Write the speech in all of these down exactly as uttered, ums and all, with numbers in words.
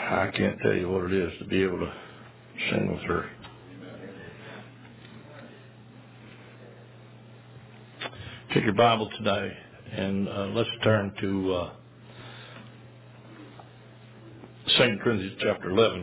I can't tell you what it is to be able to sing with her. Take your Bible today and uh, let's turn to uh, Second Corinthians chapter eleven.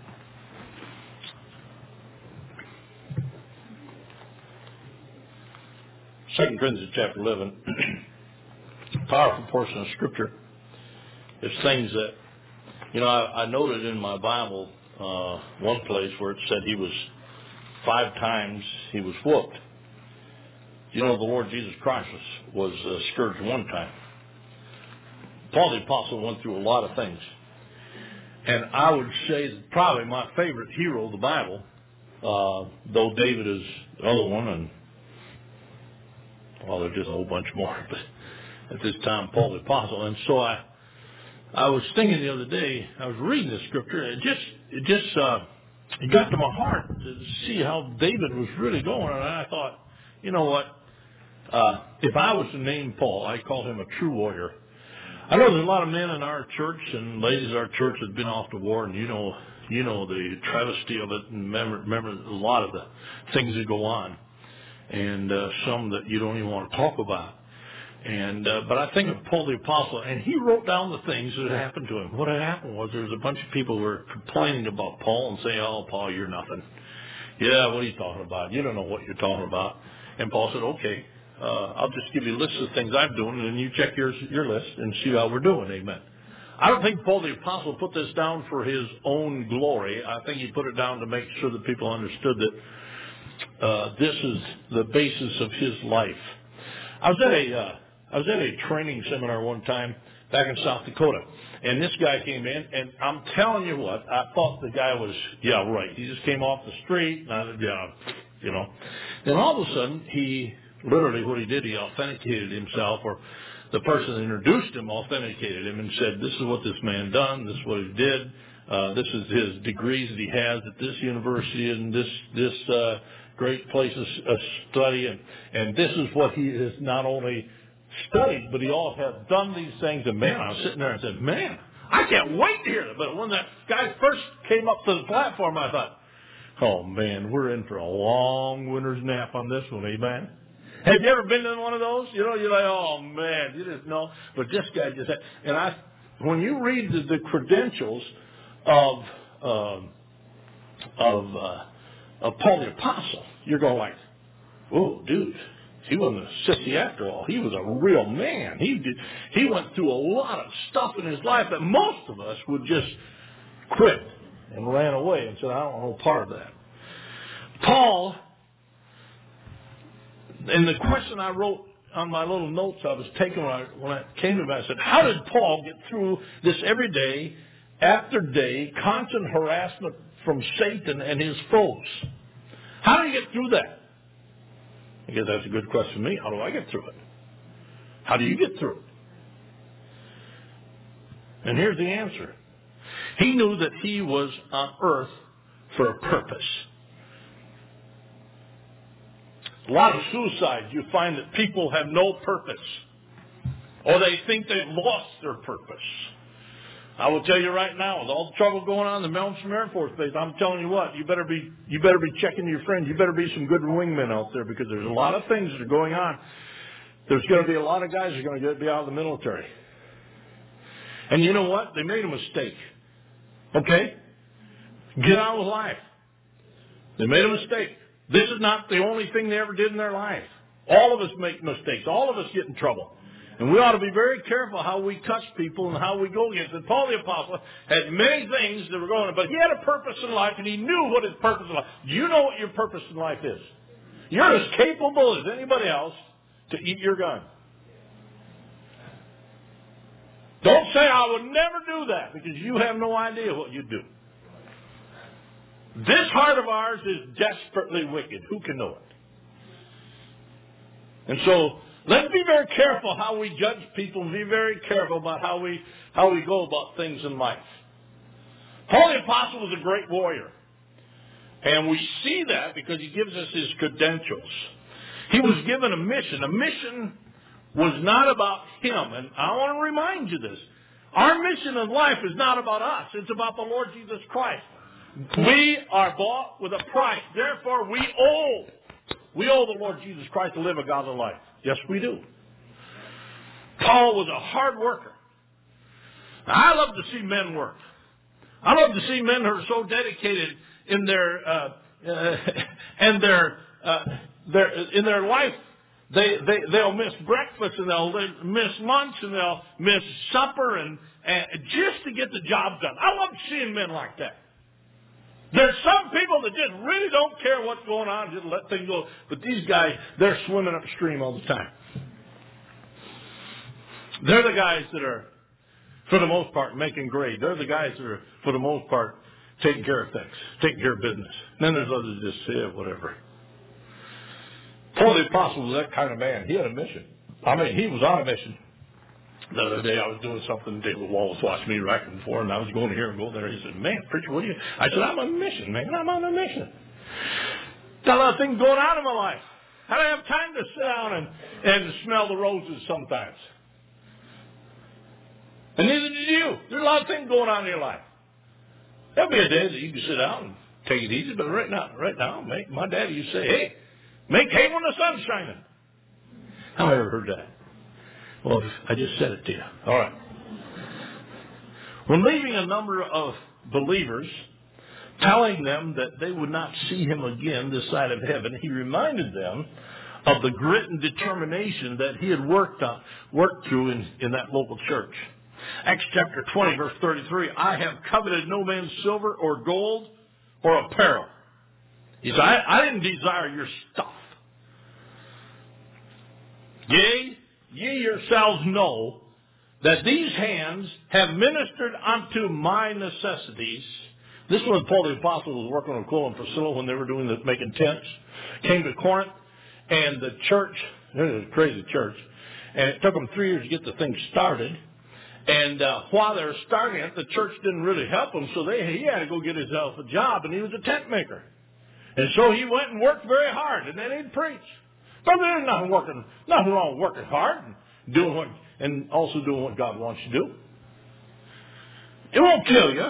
Second Corinthians chapter eleven, powerful portion of Scripture. It's things that, you know, I, I noted in my Bible uh, one place where it said he was five times he was whooped. You know, the Lord Jesus Christ was, was uh, scourged one time. Paul the Apostle went through a lot of things. And I would say that probably my favorite hero of the Bible, uh, though David is the other one, and well, there's just a whole bunch more, but at this time, Paul the Apostle. And so I I was thinking the other day, I was reading the Scripture, and it just, it just, uh, it got to my heart to see how David was really going. And I thought, you know what, uh, if I was to name Paul, I'd call him a true warrior. I know there's a lot of men in our church and ladies in our church that have been off to war, and you know, you know the travesty of it, and remember, remember a lot of the things that go on, and uh, some that you don't even want to talk about. And uh, but I think of Paul the Apostle, and he wrote down the things that had happened to him. What had happened was there was a bunch of people who were complaining about Paul and saying, "Oh, Paul, you're nothing. Yeah, what are you talking about? You don't know what you're talking about." And Paul said, "Okay, uh, I'll just give you a list of things I'm doing, and you check your your list and see how we're doing." Amen. I don't think Paul the Apostle put this down for his own glory. I think he put it down to make sure that people understood that uh, this is the basis of his life. I was at a uh, I was at a training seminar one time back in South Dakota, and this guy came in, and I'm telling you what, I thought the guy was, yeah, right. He just came off the street, and I said, yeah, you know. Then all of a sudden, he, literally what he did, he authenticated himself, or the person that introduced him authenticated him and said, this is what this man done, this is what he did, uh, this is his degrees that he has at this university and this, this uh, great place of study, and, and this is what he has not only studied, but he all has done these things. And man, I was sitting there and said, man, I can't wait to hear it. But when that guy first came up to the platform, I thought, oh man, we're in for a long winter's nap on this one, amen. Have you ever been in one of those? You know, you're like, oh man, you didn't know. But this guy just had, and I, when you read the, the credentials of um, of uh, of Paul the Apostle, you're going like, oh, dude. He wasn't a sissy after all. He was a real man. He did. He went through a lot of stuff in his life that most of us would just quit and ran away and said, I don't want no part of that. Paul, and the question I wrote on my little notes I was taking when I, when I came to him, I said, how did Paul get through this every day, after day, constant harassment from Satan and his foes? How did he get through that? I guess that's a good question to me. How do I get through it? How do you get through it? And here's the answer. He knew that he was on earth for a purpose. A lot of suicides, you find that people have no purpose. Or they think they've lost their purpose. I will tell you right now, with all the trouble going on in the Malmstrom Air Force Base, I'm telling you what, you better be you better be checking your friends. You better be some good wingmen out there, because there's a lot of things that are going on. There's going to be a lot of guys that are going to be out of the military. And you know what? They made a mistake. Okay? Get on with life. They made a mistake. This is not the only thing they ever did in their life. All of us make mistakes. All of us get in trouble. And we ought to be very careful how we touch people and how we go against it. Paul the Apostle had many things that were going on, but he had a purpose in life, and he knew what his purpose in life. Do you know what your purpose in life is? You're as capable as anybody else to eat your gun. Don't say, I would never do that, because you have no idea what you do. This heart of ours is desperately wicked. Who can know it? And so, let's be very careful how we judge people, and be very careful about how we how we go about things in life. Paul the Apostle was a great warrior. And we see that because he gives us his credentials. He was given a mission. A mission was not about him. And I want to remind you this. Our mission in life is not about us. It's about the Lord Jesus Christ. We are bought with a price. Therefore, we owe. We owe the Lord Jesus Christ to live a godly life. Yes, we do. Paul was a hard worker. I love to see men work. I love to see men who are so dedicated in their uh, uh, and their uh, their in their life. They they they'll miss breakfast and they'll miss lunch and they'll miss supper and, and just to get the job done. I love seeing men like that. There's some people that just really don't care what's going on, just let things go. But these guys, they're swimming upstream all the time. They're the guys that are, for the most part, making grade. They're the guys that are, for the most part, taking care of things, taking care of business. And then there's others that just say, yeah, whatever. Paul the Apostle was that kind of man. He had a mission. I mean, he was on a mission. The other day I was doing something, David Wallace watched me right before, and I was going here and going there. He said, man, preacher, what are you? I said, I'm on a mission, man. I'm on a mission. Got a lot of things going on in my life. I don't have time to sit down and, and smell the roses sometimes. And neither did you. There's a lot of things going on in your life. There'll be a day that you can sit down and take it easy, but right now, right now, make, my daddy used to say, hey, make hay when the sun's shining. How have I ever heard that? Well, I just said it to you. All right. When leaving a number of believers, telling them that they would not see him again this side of heaven, he reminded them of the grit and determination that he had worked on, worked through in, in that local church. Acts chapter twenty, verse thirty-three, I have coveted no man's silver or gold or apparel. He said, I, I didn't desire your stuff. Yea, ye yourselves know that these hands have ministered unto my necessities. This was Paul the Apostle was working on Aquila and Priscilla when they were doing the making tents. Came to Corinth, and the church, it was a crazy church, and it took them three years to get the thing started. And uh, while they were starting it, the church didn't really help him, so they he had to go get himself a job, and he was a tent maker. And so he went and worked very hard, and then he'd preach. But there's nothing working, nothing wrong with working hard and doing what, and also doing what God wants you to do. It won't kill you.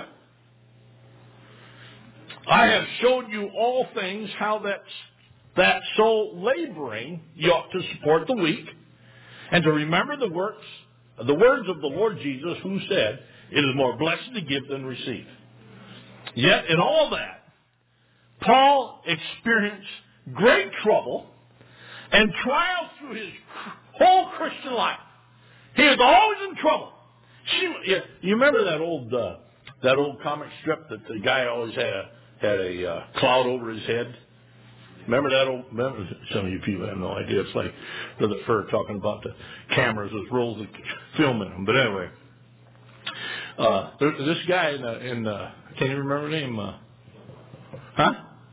I have showed you all things how that that so laboring you ought to support the weak, and to remember the works, the words of the Lord Jesus, who said, "It is more blessed to give than receive." Yet in all that, Paul experienced great trouble and trials through his whole Christian life. He was always in trouble. She, you, you remember that old uh, that old comic strip that the guy always had a had a uh, cloud over his head? Remember that old? Remember, some of you people have no idea. It's like Brother Fur talking about the cameras with rolls of film in them. But anyway, uh, there, this guy in, uh, in uh, can you remember the name? Uh, huh?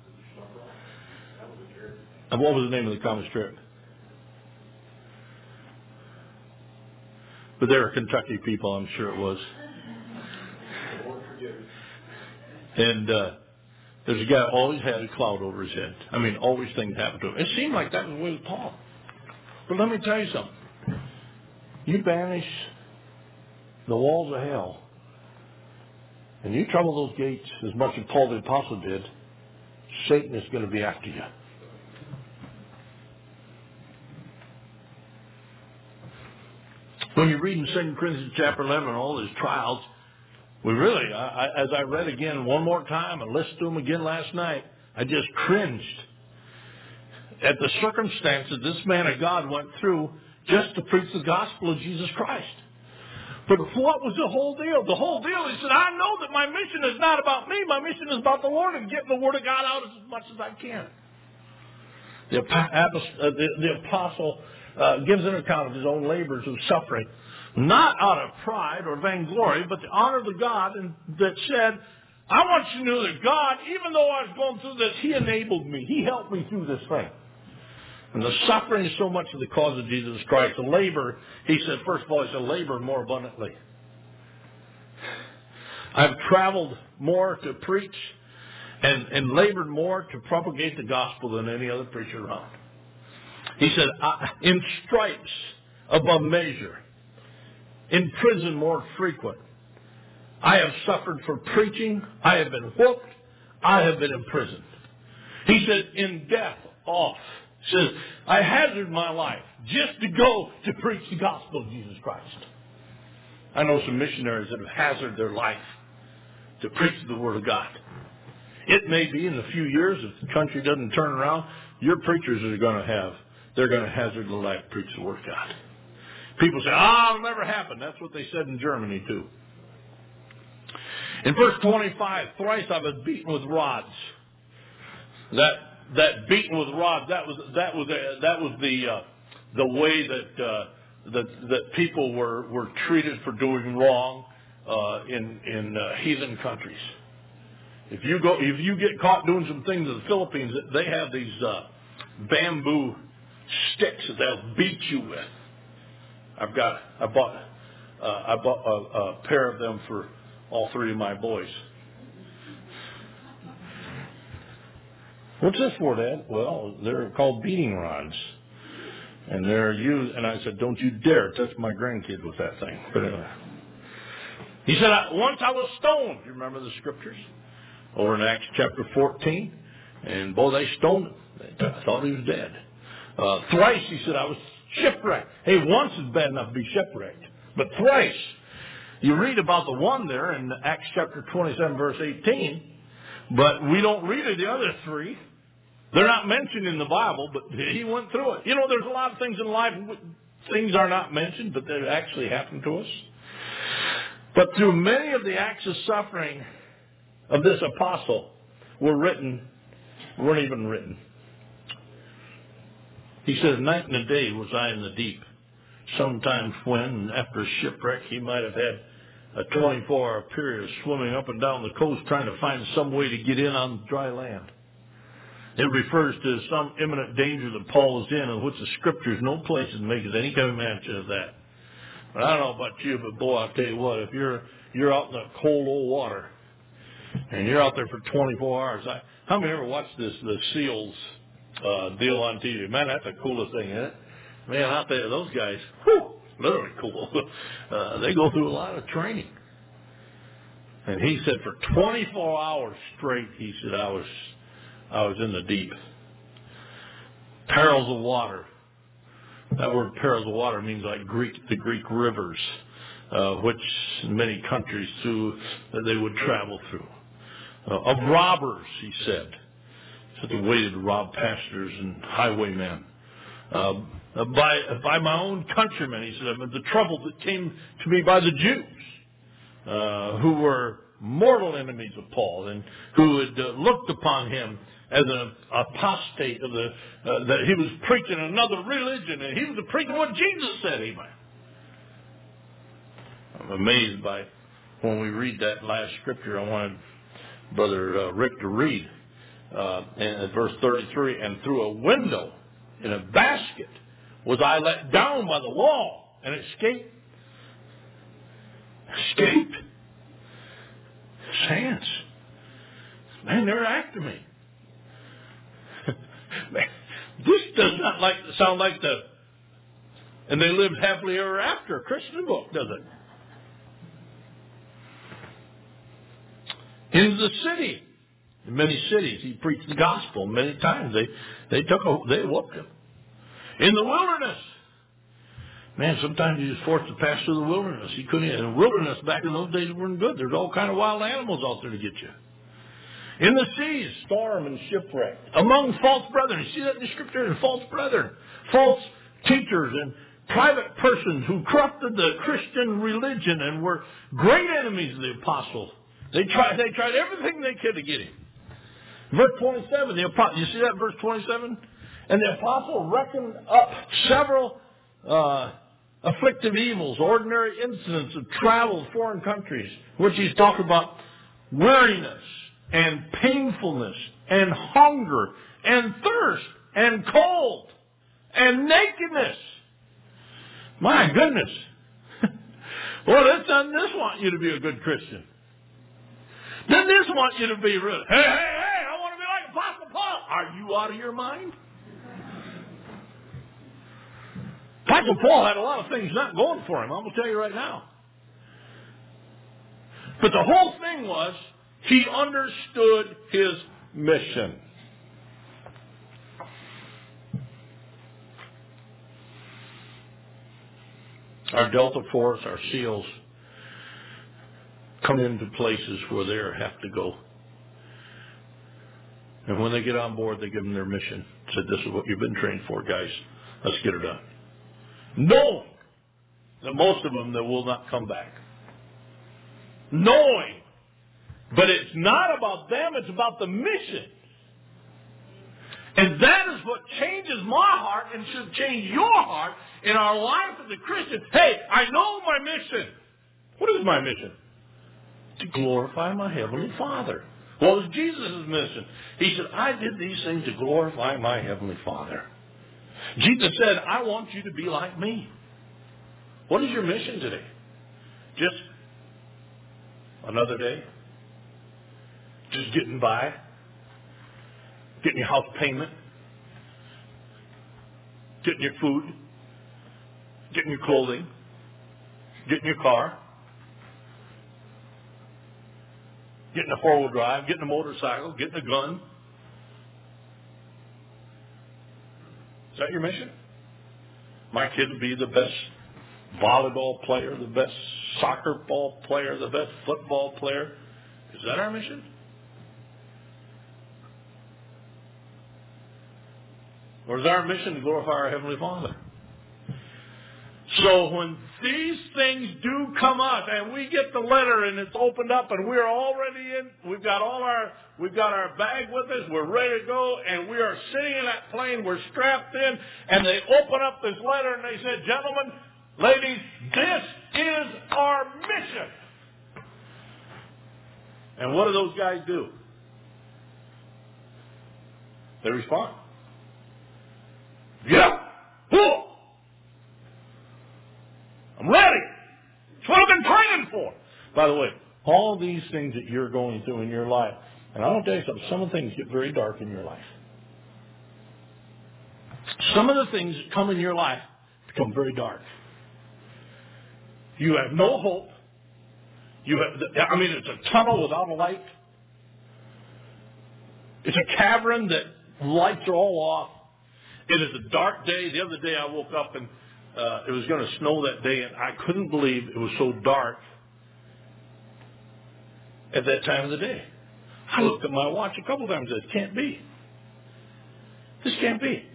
And what was the name of the comic strip? But they were Kentucky people, I'm sure it was. And uh, there's a guy who always had a cloud over his head. I mean, always things happened to him. It seemed like that was the way with Paul. But let me tell you something. You banish the walls of hell, and you trouble those gates as much as Paul the Apostle did, Satan is going to be after you. When you read in Second Corinthians chapter eleven all his trials, we really, I, I, as I read again one more time and listened to them again last night, I just cringed at the circumstances this man of God went through just to preach the gospel of Jesus Christ. But what was the whole deal? The whole deal, he said, I know that my mission is not about me. My mission is about the Lord and getting the Word of God out as much as I can. The, uh, the, the apostle uh, gives an account of his own labors of suffering, not out of pride or vainglory, but to honor the God and, that said, I want you to know that God, even though I was going through this, He enabled me. He helped me through this thing. And the suffering is so much of the cause of Jesus Christ. The labor, he said, first of all, he said, labor more abundantly. I've traveled more to preach and, and labored more to propagate the gospel than any other preacher around. He said, I, in stripes above measure, in prison more frequent, I have suffered for preaching. I have been whooped. I have been imprisoned. He said, in death off. He says, I hazard my life just to go to preach the gospel of Jesus Christ. I know some missionaries that have hazarded their life to preach the Word of God. It may be in a few years, if the country doesn't turn around, your preachers are going to have, they're going to hazard their life to preach the Word of God. People say, ah, oh, it'll never happen. That's what they said in Germany too. In verse twenty-five, thrice I was beaten with rods. That that beaten with rods, that was that was a, that was the uh, the way that uh, that that people were, were treated for doing wrong uh, in in uh, heathen countries. If you go, if you get caught doing some things in the Philippines, they have these uh, bamboo sticks that they'll beat you with. I've got, I bought, uh, I bought a, a pair of them for all three of my boys. What's this for, Dad? Well, they're called beating rods, and they're used. And I said, "Don't you dare touch my grandkid with that thing." But anyway, he said, "Once I was stoned." You remember the scriptures over in Acts chapter fourteen, and boy, they stoned him. They thought he was dead. Uh, thrice, he said, I was shipwrecked. Hey, once is bad enough to be shipwrecked, but thrice. You read about the one there in Acts chapter twenty-seven, verse eighteen, but we don't read of the other three. They're not mentioned in the Bible, but he went through it. You know, there's a lot of things in life, things are not mentioned, but they actually happened to us. But through many of the acts of suffering of this apostle were written, weren't even written. He says, night and a day was I in the deep. Sometimes when, after a shipwreck, he might have had a twenty-four hour period of swimming up and down the coast trying to find some way to get in on dry land. It refers to some imminent danger that Paul is in, in which the scriptures no place makes any kind of mention of that. But I don't know about you, but boy, I'll tell you what, if you're you're out in the cold old water and you're out there for twenty-four hours, I, how many ever watched this the SEALs uh, deal on T V? Man, that's the coolest thing, isn't it? Man, out there, those guys, whew, literally cool. Uh, they go through a lot of training. And he said for twenty-four hours straight, he said, I was I was in the deep. Perils of water. That word perils of water means like Greek, the Greek rivers, uh, which in many countries through that they would travel through. Uh, of robbers, he said. So they waited to rob pastors and highwaymen. Uh, by by my own countrymen, he said, the trouble that came to me by the Jews, uh, who were mortal enemies of Paul and who had uh, looked upon him as an apostate of the uh, that he was preaching another religion and he was preaching what Jesus said. Amen. I'm amazed by when we read that last scripture. I wanted Brother uh, Rick to read uh, in verse thirty-three, and through a window in a basket was I let down by the wall and escaped. Escaped. Saints. Man, they're after me. Man, this does not like sound like the and they lived happily ever after Christian book, does it? Into the city. In many cities he preached the gospel. Many times they, they took a, they whooped him. In the wilderness. Man, sometimes he was forced to pass through the wilderness. He couldn't. In the wilderness back in those days weren't good. There's all kind of wild animals out there to get you. In the seas, storm and shipwreck. Among false brethren. You see that in the scripture? False brethren. False teachers and private persons who corrupted the Christian religion and were great enemies of the apostle. They tried, they tried everything they could to get him. Verse twenty-seven, the apostle, you see that verse twenty-seven? And the apostle reckoned up several uh, afflictive evils, ordinary incidents of travel to foreign countries, which he's talking about weariness and painfulness and hunger and thirst and cold and nakedness. My goodness. Well, this doesn't this want you to be a good Christian? Doesn't this want you to be real? Hey, hey, hey, I want to be like Apostle Paul. Are you out of your mind? Apostle Paul had a lot of things not going for him. I'm going to tell you right now. But the whole thing was, he understood his mission. Our Delta Force, our SEALs, come into places where they have to go. And when they get on board, they give them their mission. Said, this is what you've been trained for, guys. Let's get it done. Knowing that most of them that will not come back. Knowing. But it's not about them, it's about the mission. And that is what changes my heart and should change your heart in our life as a Christian. Hey, I know my mission. What is my mission? To glorify my Heavenly Father. What was Jesus' mission? He said, I did these things to glorify my Heavenly Father. Jesus said, I want you to be like me. What is your mission today? Just another day? Just getting by? Getting your house payment? Getting your food? Getting your clothing? Getting your car? Getting a four-wheel drive? Getting a motorcycle? Getting a gun? Is that your mission? My kid would be the best volleyball player, the best soccer ball player, the best football player. Is that our mission? Or is our mission to glorify our Heavenly Father? So when these things do come up and we get the letter and it's opened up and we're already in, we've got all our, we've got our bag with us, we're ready to go, and we are sitting in that plane, we're strapped in, and they open up this letter and they said, gentlemen, ladies, this is our mission. And what do those guys do? They respond. Yeah. Cool. I'm ready. It's what I've been praying for. By the way, all these things that you're going through in your life, and I want to tell you something, some of the things get very dark in your life. Some of the things that come in your life become very dark. You have no hope. You have, I mean, it's a tunnel without a light. It's a cavern that lights are all off. It is a dark day. The other day I woke up and uh, it was going to snow that day, and I couldn't believe it was so dark at that time of the day. I looked at my watch a couple times and said, can't be. This can't be.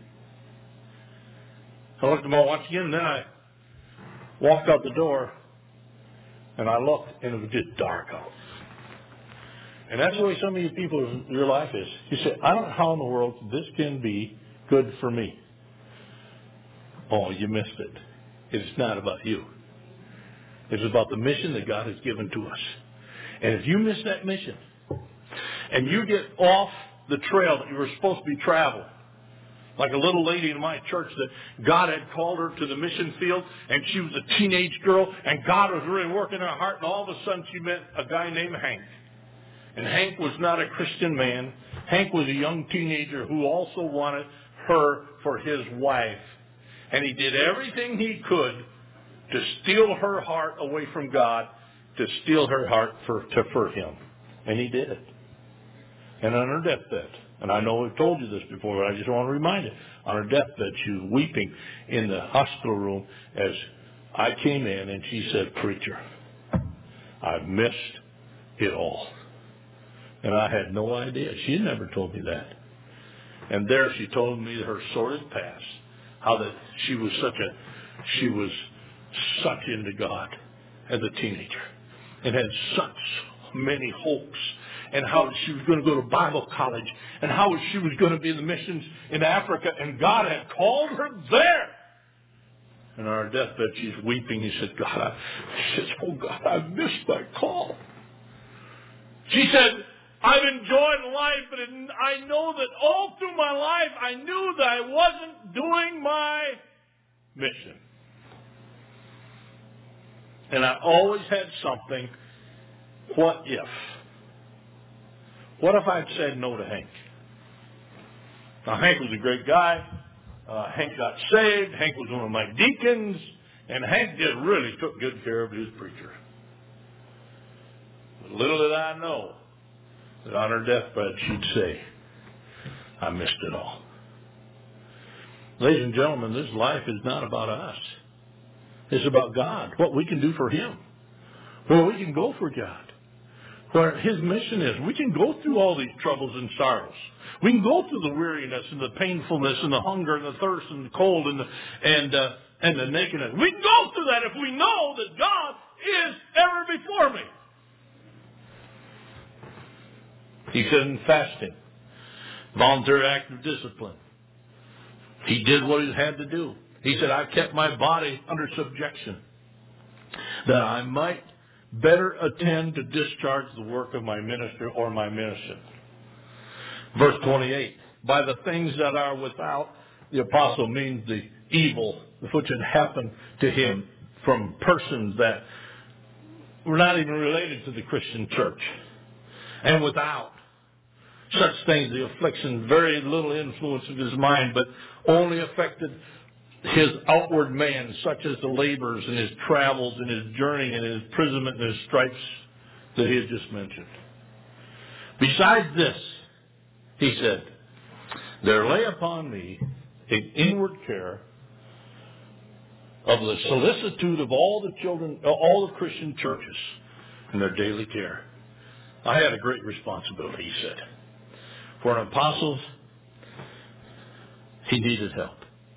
I looked at my watch again, and then I walked out the door, and I looked, and it was just dark out. And that's the way some of you people in your life is. You say, I don't know how in the world this can be good for me. Oh, you missed it. It's not about you. It's about the mission that God has given to us. And if you miss that mission, and you get off the trail that you were supposed to be traveling, like a little lady in my church that God had called her to the mission field, and she was a teenage girl, and God was really working in her heart, and all of a sudden she met a guy named Hank. And Hank was not a Christian man. Hank was a young teenager who also wanted her for his wife. And he did everything he could to steal her heart away from God, to steal her heart for, to, for him. And he did it. And on her deathbed, and I know I've told you this before, but I just want to remind you, on her deathbed she was weeping in the hospital room as I came in, and she said, preacher, I've missed it all. And I had no idea. She had never told me that. And there she told me her sordid past, how that she was such a, she was such into God as a teenager and had such many hopes, and how she was going to go to Bible college, and how she was going to be in the missions in Africa, and God had called her there. And on her deathbed she's weeping. He said, God, I, she says, oh God, I missed that call. She said, I've enjoyed life, but it, I know that all through my life I knew that I wasn't doing my mission. And I always had something, what if? What if I'd said no to Hank? Now, Hank was a great guy. Uh, Hank got saved. Hank was one of my deacons. And Hank just really took good care of his preacher. little did I know that on her deathbed she'd say, I missed it all. Ladies and gentlemen, this life is not about us. It's about God, what we can do for Him, where we can go for God, where His mission is. We can go through all these troubles and sorrows. We can go through the weariness and the painfulness and the hunger and the thirst and the cold and the, and, uh, and the nakedness. We can go through that if we know that God is ever before me. He said in fasting, voluntary act of discipline. He did what he had to do. He said, I kept my body under subjection that I might better attend to discharge the work of my ministry or my mission. Verse twenty-eight, by the things that are without, the apostle means the evil which had happened to him from persons that were not even related to the Christian church. And without such things, the affliction, very little influence of his mind, but only affected his outward man, such as the labors and his travels and his journey and his imprisonment and his stripes that he had just mentioned. Besides this, he said, there lay upon me an inward care of the solicitude of all the children, all the Christian churches and their daily care. I had a great responsibility, he said. For an apostle, he needed help.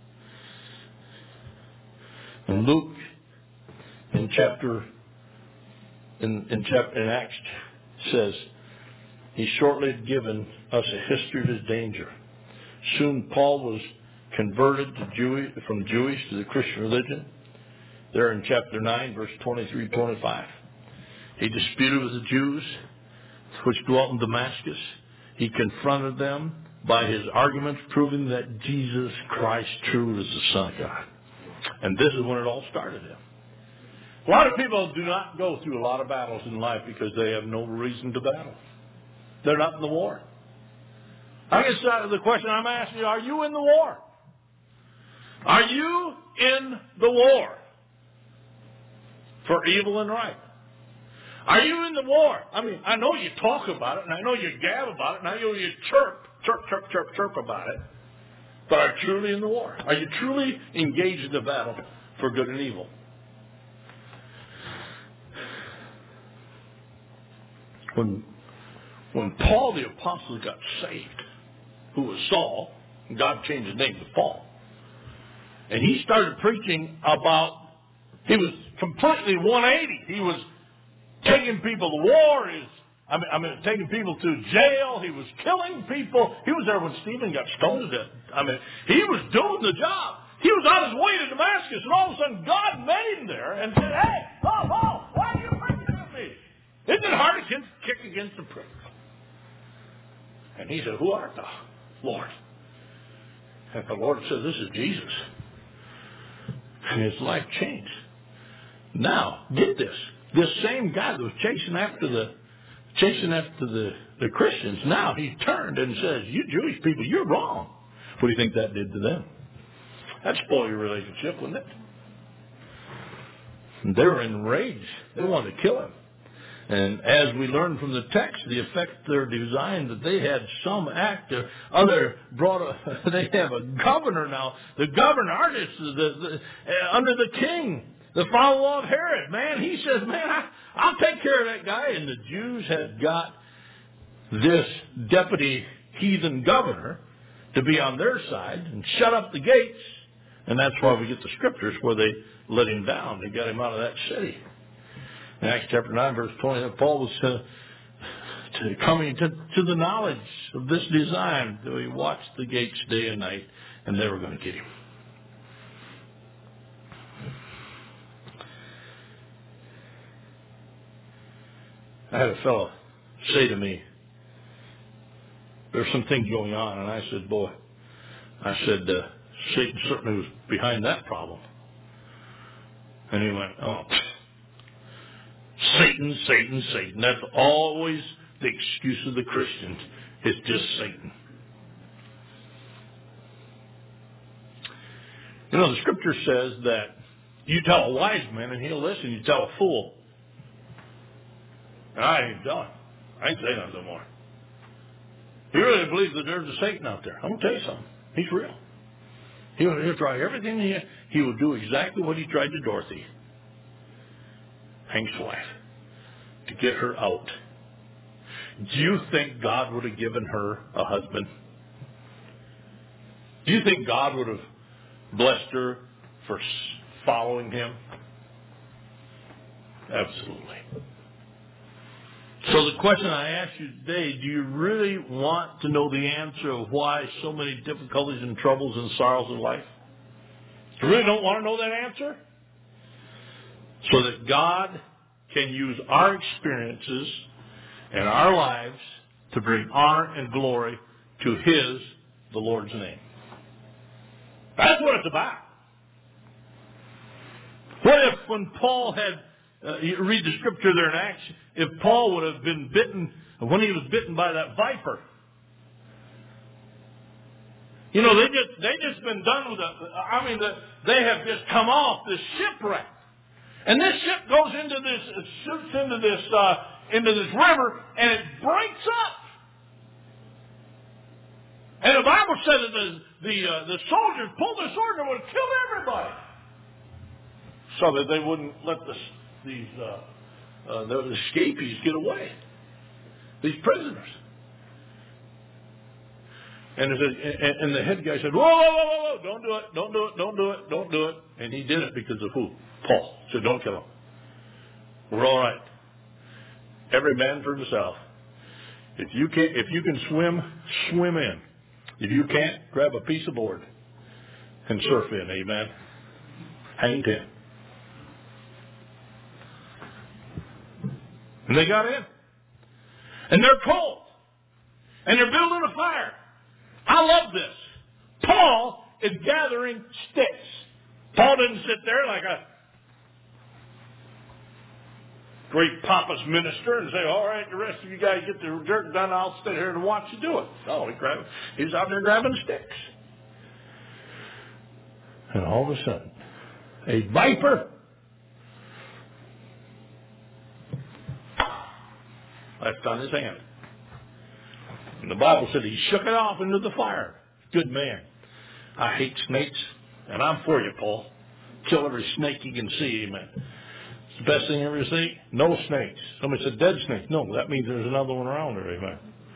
And Luke, in chapter, in, in chapter, in Acts, says, he shortly had given us a history of his danger. Soon Paul was converted to Jewish, from Jewish to the Christian religion. There in chapter nine, verse twenty-three, twenty-five. He disputed with the Jews, which dwelt in Damascus. He confronted them by his arguments, proving that Jesus Christ truly is the Son of God. And this is when it all started. A lot of people do not go through a lot of battles in life because they have no reason to battle. They're not in the war. I guess that is the question I'm asking you. Are you in the war? Are you in the war for evil and right? Are you in the war? I mean, I know you talk about it, and I know you gab about it, and I know you chirp, chirp, chirp, chirp, chirp about it. But are you truly in the war? Are you truly engaged in the battle for good and evil? When, when Paul the Apostle got saved, who was Saul, and God changed his name to Paul, and he started preaching about, he was completely one eighty. He was taking people to war. He was, I mean, I mean, taking people to jail. He was killing people. He was there when Stephen got stoned to death. I mean, he was doing the job. He was on his way to Damascus, and all of a sudden God met him there and said, hey, Paul, Paul, why are you preaching to me? Isn't it hard to kick against the pricks? And he said, who art thou, Lord? And the Lord said, this is Jesus. And his life changed. Now, get this. This same guy that was chasing after the chasing after the, the Christians, now he turned and says, you Jewish people, you're wrong. What do you think that did to them? That spoiled your relationship, wouldn't it? And they were enraged. They wanted to kill him. And as we learn from the text, the effect they're designed that they had some act or other brought a, they have a governor now. The governor, artist, the, the, uh, under the king, the follower of Herod. Man, he says, man, I, I'll take care of that guy. And the Jews had got this deputy heathen governor to be on their side and shut up the gates. And that's why we get the scriptures where they let him down. They got him out of that city. In Acts chapter nine, verse twenty, Paul was uh, to coming to, to the knowledge of this design. So he watched the gates day and night, and they were going to get him. I had a fellow say to me, there's some things going on, and I said, boy, I said, uh, Satan certainly was behind that problem. And he went, oh, Satan, Satan, Satan. That's always the excuse of the Christians. It's just Satan. You know, the scripture says that you tell a wise man and he'll listen. You tell a fool And I ain't done. I ain't saying nothing no more. He really believes that there's a Satan out there. I'm going to tell you something. He's real. He'll, he'll try everything he He will do exactly what he tried to Dorothy, Hank's wife, to get her out. Do you think God would have given her a husband? Do you think God would have blessed her for following him? Absolutely. So the question I ask you today, do you really want to know the answer of why so many difficulties and troubles and sorrows in life? You really don't want to know that answer? So that God can use our experiences and our lives to bring honor and glory to His, the Lord's name. That's what it's about. What if when Paul had Uh, you read the scripture there in Acts, if Paul would have been bitten, when he was bitten by that viper. You know, they just, they just been done with it. I mean, the, they have just come off this shipwreck. And this ship goes into this, it shoots into this, uh, into this river, and it breaks up. And the Bible said that the, the, uh, the soldiers pulled the sword and would kill everybody. So that they wouldn't let the these uh, uh, the escapees get away, these prisoners. And, and, and the head guy said, whoa, whoa, whoa, whoa, whoa, don't do it, don't do it, don't do it, don't do it. And he did it because of who? Paul. He said, don't kill him. We're all right. Every man for himself. If you can, if you can swim, swim in. If you can't, grab a piece of board and surf in. Amen. Hang ten. And they got in. And they're cold. And they're building a fire. I love this. Paul is gathering sticks. Paul didn't sit there like a great pompous minister and say, all right, the rest of you guys get the dirt done, I'll stay here and watch you do it. No, he grabbed, he was out there grabbing sticks. And all of a sudden, a viper left on his hand. And the Bible said he shook it off into the fire. Good man. I hate snakes, and I'm for you, Paul. Kill every snake you can see, amen. It's the best thing you ever see. No snakes. Somebody said dead snake. No, that means there's another one around there, amen.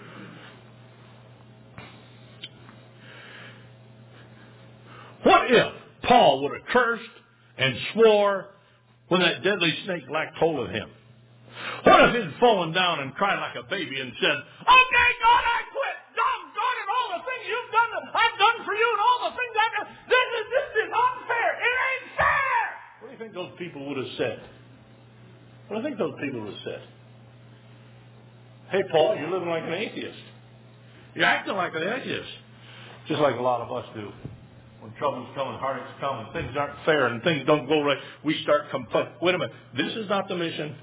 What if Paul would have cursed and swore when that deadly snake lacked hold of him? What if he'd fallen down and cried like a baby and said, okay, God, I quit. Doggone it, all the things you've done, I've done for you, and all the things I've done. This is, this is unfair. It ain't fair. What do you think those people would have said? What do you think those people would have said? Hey, Paul, you're living like an atheist. You're acting like an atheist. Just like a lot of us do. When troubles come and heartaches come and things aren't fair and things don't go right, we start complaining. Wait a minute. This is not the mission.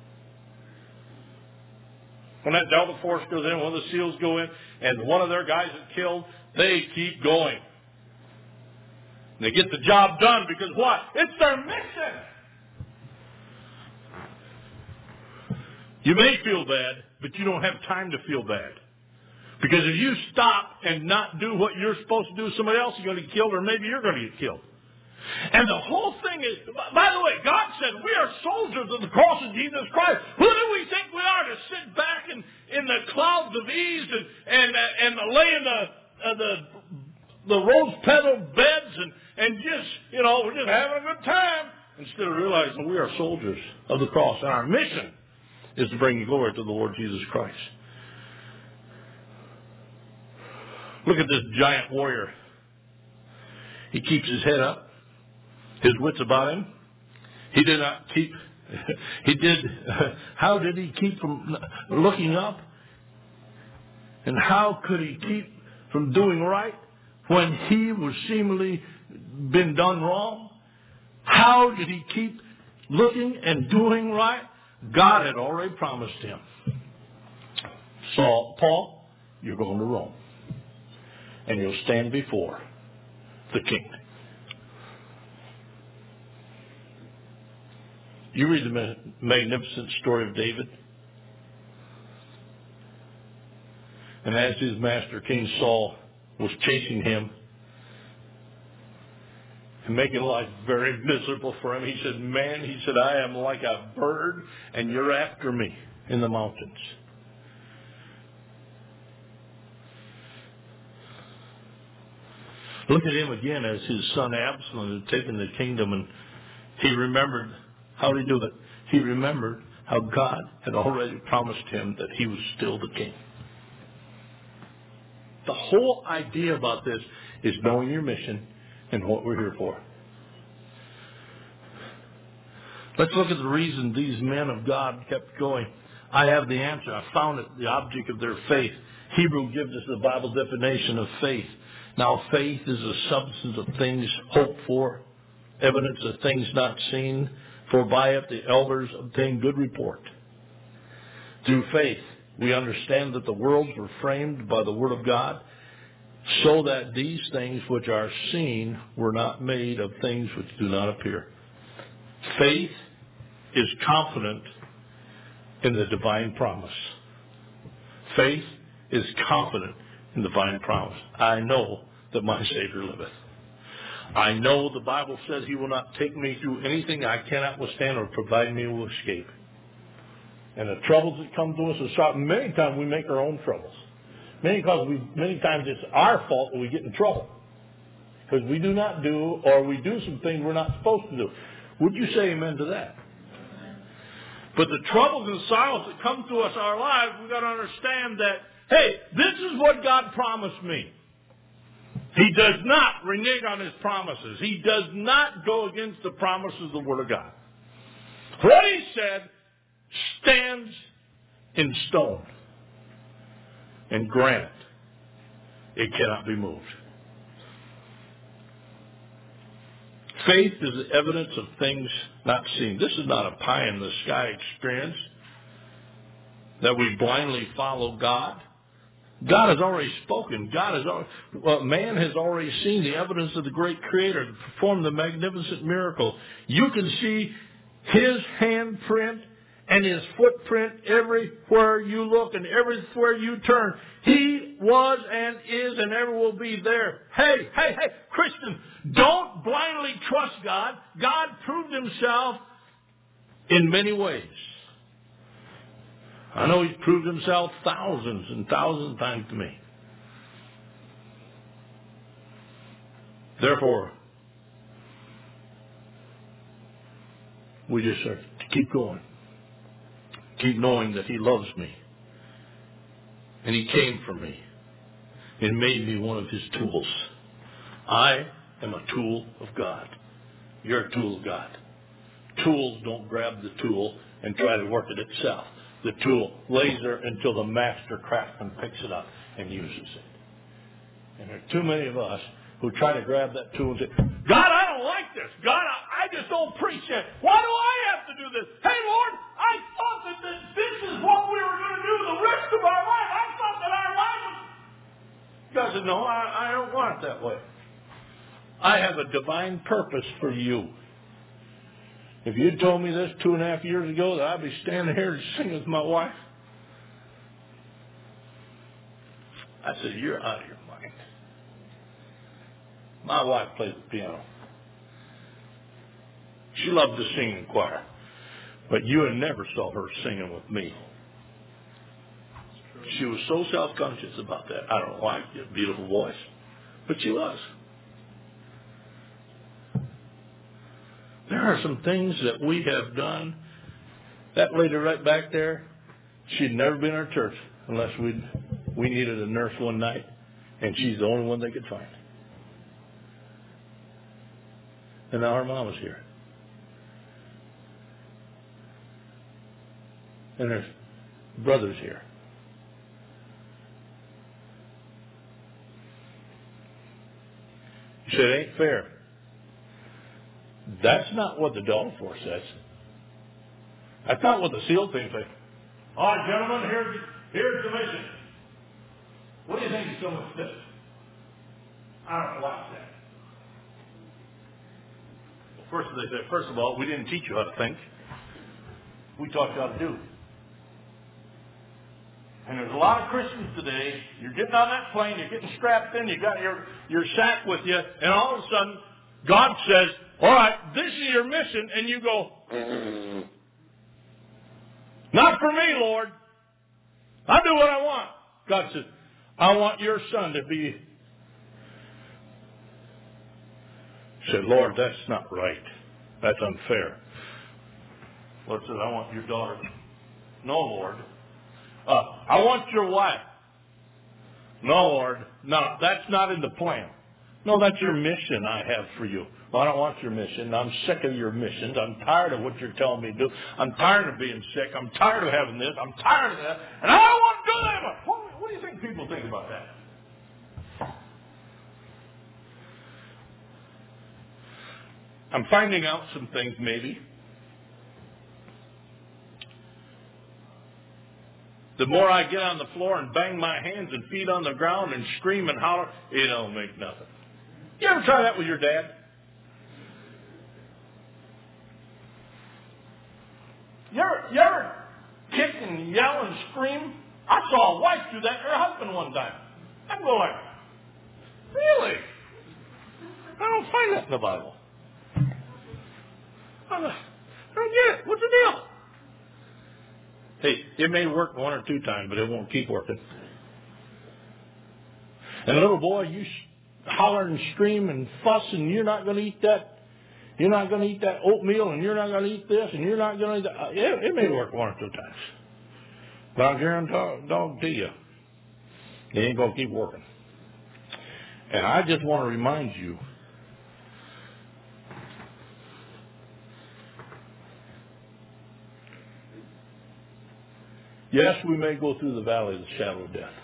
When that Delta Force goes in, one of the SEALs go in, and one of their guys is killed, they keep going. And they get the job done because what? It's their mission. You may feel bad, but you don't have time to feel bad. Because if you stop and not do what you're supposed to do, somebody else is going to get killed, or maybe you're going to get killed. And the whole thing is, by the way, God said we are soldiers of the cross of Jesus Christ. Who do we think we are to sit back in, in the clouds of ease and and, uh, and lay in the uh, the the rose petal beds and and just you know we're just having a good time instead of realizing we are soldiers of the cross and our mission is to bring glory to the Lord Jesus Christ. Look at this giant warrior. He keeps his head up. His wits about him. He did not keep, he did, how did he keep from looking up? And how could he keep from doing right when he was seemingly been done wrong? How did he keep looking and doing right? God had already promised him. Saul, Paul, you're going to Rome. And you'll stand before the king. You read the magnificent story of David. And as his master, King Saul, was chasing him and making life very miserable for him, he said, man, he said, I am like a bird and you're after me in the mountains. Look at him again as his son Absalom had taken the kingdom, and he remembered, how did he do it? He remembered how God had already promised him that he was still the king. The whole idea about this is knowing your mission and what we're here for. Let's look at the reason these men of God kept going. I have the answer. I found it, the object of their faith. Hebrew gives us the Bible definition of faith. Now, faith is a substance of things hoped for, evidence of things not seen, for by it the elders obtain good report. Through faith, we understand that the worlds were framed by the Word of God, so that these things which are seen were not made of things which do not appear. Faith is confident in the divine promise. Faith is confident in the divine promise. I know that my Savior liveth. I know the Bible says he will not take me through anything I cannot withstand or provide me with escape. And the troubles that come to us are short. Many times we make our own troubles. Many times, we, many times it's our fault that we get in trouble. Because we do not do, or we do some things we're not supposed to do. Would you say amen to that? But the troubles and sorrows that come to us in our lives, we've got to understand that, hey, this is what God promised me. He does not renege on his promises. He does not go against the promises of the Word of God. What he said stands in stone and granite. It cannot be moved. Faith is the evidence of things not seen. This is not a pie-in-the-sky experience that we blindly follow God. God has already spoken. God has already, well, man has already seen the evidence of the great Creator to perform the magnificent miracle. You can see his handprint and his footprint everywhere you look and everywhere you turn. He was and is and ever will be there. Hey, hey, hey, Christian, don't blindly trust God. God proved himself in many ways. I know he's proved himself thousands and thousands of times to me. Therefore, we just have to keep going. Keep knowing that he loves me. And he came for me and made me one of his tools. I am a tool of God. You're a tool of God. Tools don't grab the tool and try to work it itself. The tool lays there until the master craftsman picks it up and uses it. And there are too many of us who try to grab that tool and say, God, I don't like this. God, I, I just don't preach it. Why do I have to do this? Hey, Lord, I thought that this, this is what we were going to do the rest of our life. I thought that our life was... God said, no, I, I don't want it that way. I have a divine purpose for you. If you'd told me this two and a half years ago that I'd be standing here singing with my wife, I said, you're out of your mind. My wife plays the piano. She loved to sing in choir. But you had never saw her singing with me. She was so self-conscious about that. I don't know why. She had a beautiful voice. But she was. There are some things that we have done. That lady right back there, she'd never been in our church unless we we needed a nurse one night, and she's the only one they could find. And now her mama's here. And there's brothers here. You said it ain't fair. That's not what the Dollar Force says. That's not what the SEAL team says. All right, gentlemen, here's, here's the mission. What do you think is so much this? I don't like that. Well, first they said, first of all, we didn't teach you how to think. We taught you how to do. And there's a lot of Christians today, you're getting on that plane, you're getting strapped in, you got your, your sack with you, and all of a sudden, God says, all right, this is your mission, and you go, not for me, Lord. I do what I want. God says, I want your son to be. He said, Lord, that's not right. That's unfair. Lord says, I want your daughter. No, Lord. Uh, I want your wife. No, Lord. No, that's not in the plan. No, that's your mission I have for you. Well, I don't want your mission. I'm sick of your missions. I'm tired of what you're telling me to do. I'm tired of being sick. I'm tired of having this. I'm tired of that. And I don't want to do that anymore. What, what do you think people think about that? I'm finding out some things maybe. The more I get on the floor and bang my hands and feet on the ground and scream and holler, it don't make nothing. You ever try that with your dad? You ever, you ever kick and yell and scream? I saw a wife do that to her husband one time. I go like, really? I don't find that in the Bible. I don't get it. What's the deal? Hey, it may work one or two times, but it won't keep working. And little boy, you holler and scream and fuss, and you're not going to eat that. You're not going to eat that oatmeal, and you're not going to eat this, and you're not going to eat that. It, it may work one or two times, but I guarantee you, it ain't going to keep working. And I just want to remind you, yes, we may go through the valley of the shadow of death.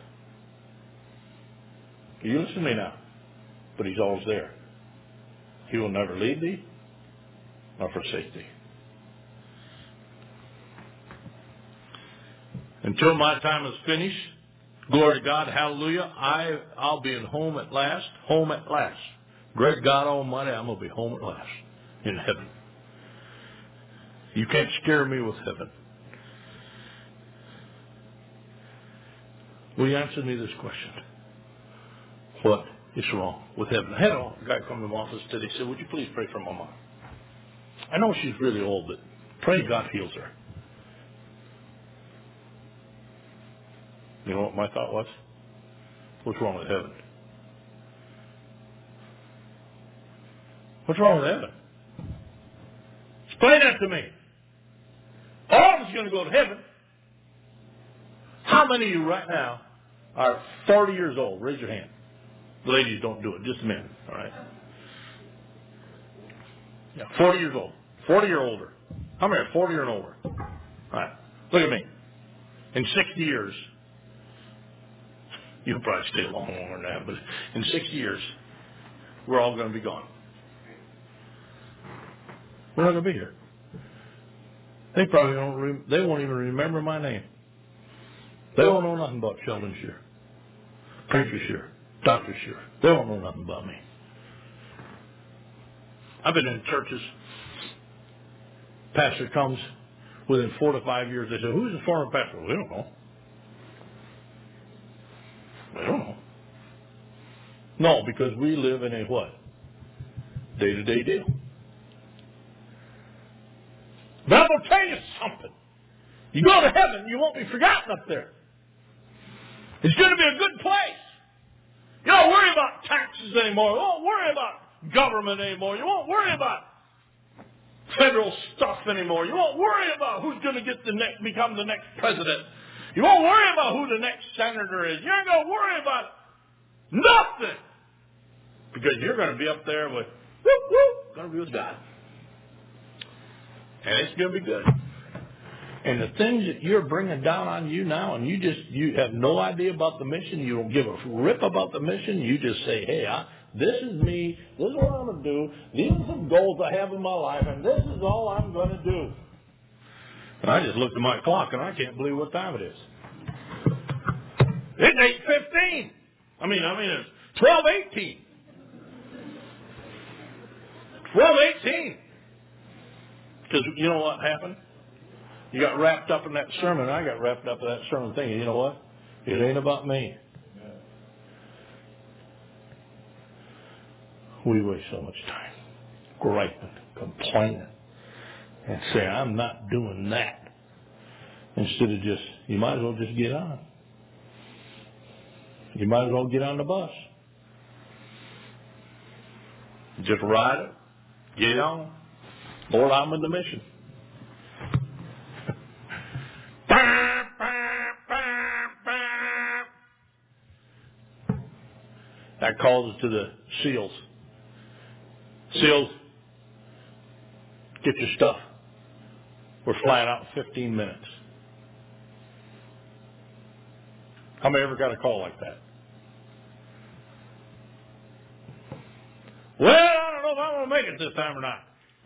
You listen to me now, but he's always there. He will never leave thee nor forsake thee. Until my time is finished, glory to God, hallelujah, I, I'll be in home at last, home at last. Great God Almighty, I'm going to be home at last in heaven. You can't scare me with heaven. Will you answer me this question? What is wrong with heaven? I had a guy come to my office today. He said, would you please pray for my mom? I know she's really old, but pray God heals her. You know what my thought was? What's wrong with heaven? What's wrong with heaven? Explain that to me. All of us are going to go to heaven. How many of you right now are forty years old? Raise your hand. Ladies, don't do it. Just men. All right. Yeah, forty years old. forty or older. How many are forty or older? All right. Look at me. In sixty years, you'll probably stay a long longer than that, but in sixty years, we're all going to be gone. We're not going to be here. They probably don't. Re- they won't even remember my name. They don't know nothing about Sheldon Shear, Preacher Shear, Doctor Shear. They don't know nothing about me. I've been in churches. Pastor comes within four to five years. They say, "Who's the former pastor?" We don't know. We don't know. No, because we live in a what? Day-to-day deal. But I'm going to tell you something. You go to heaven, you won't be forgotten up there. It's going to be a good place. You don't worry about taxes anymore. You won't worry about government anymore. You won't worry about federal stuff anymore. You won't worry about who's going to get the next, become the next president. You won't worry about who the next senator is. You're not going to worry about nothing. Because you're going to be up there with, whoop, whoop, going to be with God. And it's going to be good. And the things that you're bringing down on you now, and you just, you have no idea about the mission. You don't give a rip about the mission. You just say, hey, I, this is me. This is what I'm going to do. These are some goals I have in my life, and this is all I'm going to do. And I just looked at my clock, and I can't believe what time it is. It's eight fifteen. I mean, I mean, it's twelve eighteen. twelve eighteen. Because you know what happened? You got wrapped up in that sermon. I got wrapped up in that sermon thinking, you know what? It ain't about me. We waste so much time griping, complaining, and say, I'm not doing that. Instead of just, you might as well just get on. You might as well get on the bus. Just ride it. Get on. Lord, I'm in the mission. That calls us to the SEALs. SEALs, get your stuff. We're flying out in fifteen minutes. How many ever got a call like that? Well, I don't know if I'm going to make it this time or not.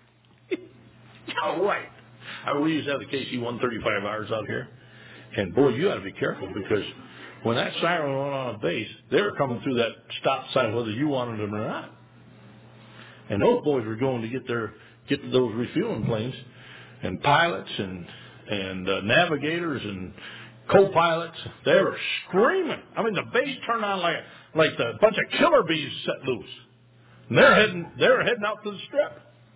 All right. I, we used to have the K C one thirty-five Rs out here. And, boy, you got to be careful because when that siren went on a base, they were coming through that stop sign whether you wanted them or not. And those boys were going to get their get those refueling planes, and pilots and and uh, navigators and co-pilots. They were screaming. I mean, the base turned on like like the bunch of killer bees set loose. And they're heading they're heading out to the strip.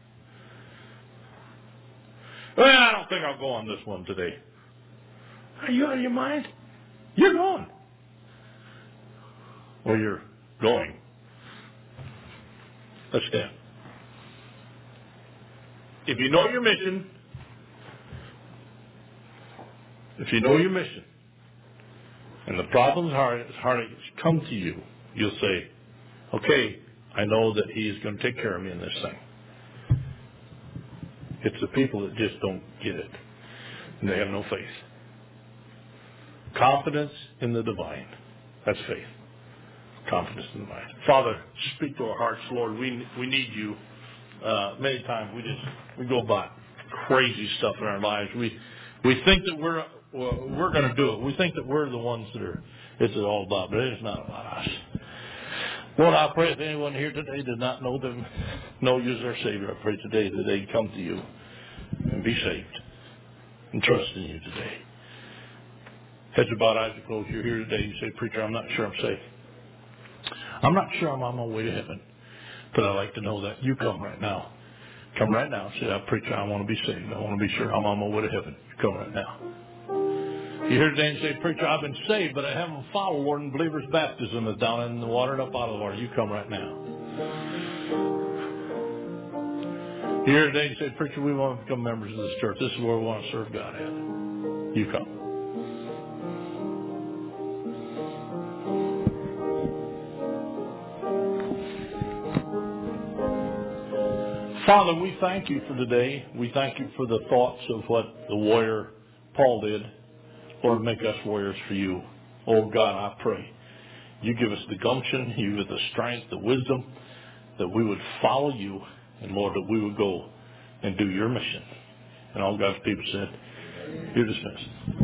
Well, I don't think I'll go on this one today. Are you out of your mind? You're going. Well, you're going. Let's stand. If you know your mission, if you know your mission, and the problems heartaches come to you, you'll say, okay, I know that he is going to take care of me in this thing. It's the people that just don't get it, and they have no faith. Confidence in the divine. That's faith. Confidence in the divine. Father, speak to our hearts, Lord. We we need you. Uh, many times we just we go by crazy stuff in our lives. We we think that we're well, we're going to do it. We think that we're the ones that are it's all about, but it's not about us. Lord, I pray if anyone here today does not know them, know you as their Savior, I pray today that they come to you and be saved and trust in you today. Heads about eyes are closed. You're here today. You say, preacher, I'm not sure I'm safe. I'm not sure I'm on my way to heaven, but I'd like to know that. You come right now. Come right now. Say, I preacher, I want to be saved. I want to be sure I'm on my way to heaven. You come right now. You here today and say, preacher, I've been saved, but I haven't followed Lord in believer's baptism is down in the water and up out of the water. You come right now. You here today and say, preacher, we want to become members of this church. This is where we want to serve God at. You come. Father, we thank you for today. We thank you for the thoughts of what the warrior Paul did. Lord, make us warriors for you. Oh, God, I pray. You give us the gumption, you give us the strength, the wisdom, that we would follow you, and, Lord, that we would go and do your mission. And all God's people said, you're dismissed.